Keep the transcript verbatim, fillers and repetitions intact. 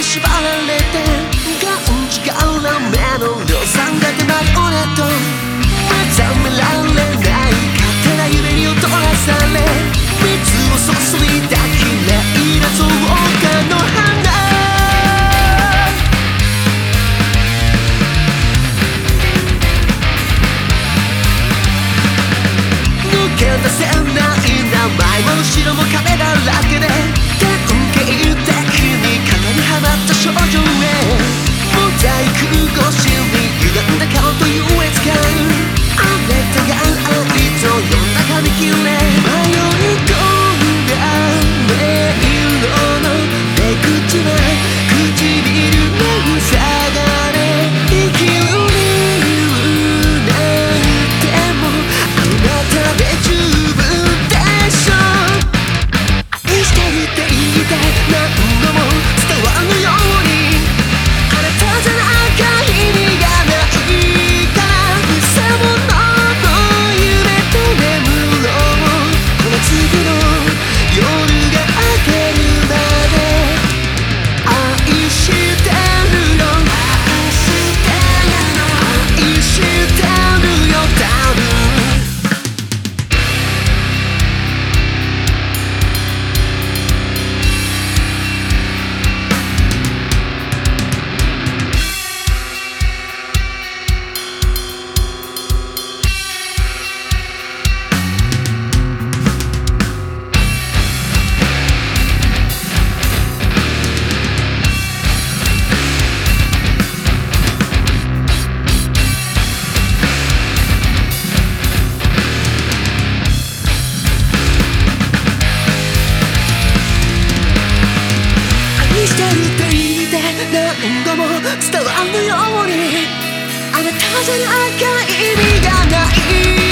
縛られてがんじがらめの量産だけない俺と目覚められない勝手な夢に踊らされ水を注いだ綺麗な造花の花抜け出せない名前も後ろも壁だらけで典型的に型にはまった少女へモザイク越しに歪んだ顔と優越感あれたが愛と呼んだ紙切れ迷い込んだ音色の出口は唇の塞がれ生きる理由なんてもあなたで十分でしょ愛してるって言って何度も伝わるようにあなたじゃなきゃ意味がないから偽物の夢と眠ろうこの次の夜が明けるまで愛してるよ愛してるよ愛してるよ多分愛してるって言って何度も伝わるようにあなたじゃなきゃ意味がない